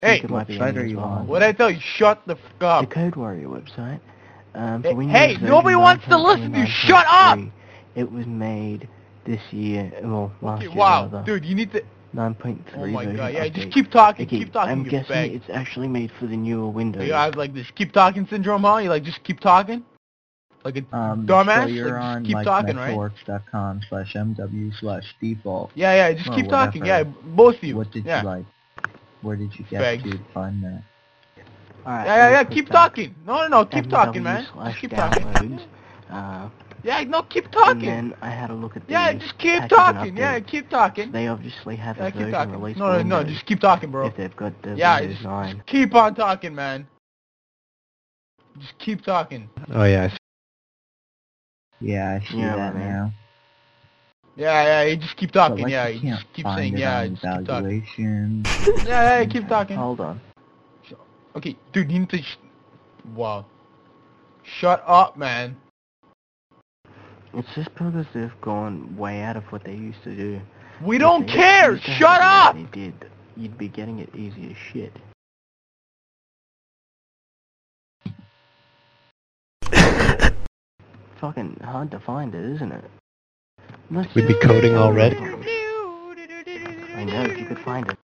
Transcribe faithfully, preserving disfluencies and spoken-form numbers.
Hey, think it might be what site ending are as you well. on? what'd I tell you? Shut the f The up. Code Warrior website. Um, for Hey, Windows hey, version nobody wants to listen to you. Shut up! nine point three. It was made this year, well, last Okay, year wow, rather. dude, you need to... nine point three Oh my version god, yeah, update. just keep talking, Okay, keep talking, I'm you guessing fag. it's actually made for the newer Windows. You have like this keep talking syndrome, huh? You like just keep talking? Like a Um, dumbass? so you're like, just on keep like talking, right? metalworks.com slash mw slash default. Yeah, yeah, just or keep talking, yeah, whatever. both of you. What did yeah. you like? Where did you get Fags. to find that? Alright, Yeah, yeah, I'll yeah, click keep back. talking. No, no, no, keep M W talking, man. slash Just keep talking. downloads. Uh, Yeah, no, keep and talking. then I had a look at the Yeah, just keep patches and talking. Yeah, updates. keep talking. They obviously have Yeah, a keep version talking. released No, for no, no, Windows just keep talking, bro. if they've got the Yeah, Windows just, nine. just keep on talking, man. Just keep talking. Oh yeah. Yeah, I see Yeah, that man. now. Yeah, yeah, you just keep But talking. like yeah, you you can't just keep find saying it yeah, on just keep talking. evaluations. Yeah, yeah, keep talking. Hold on. Okay, dude, you need to. Sh wow. Shut up, man. It's just because they've gone way out of what they used to do. We If don't they care. used to have Shut it up. like They did. You'd be getting it easy as shit. Fucking hard to find it, isn't it? Must We'd be coding already. I know, if you could find it.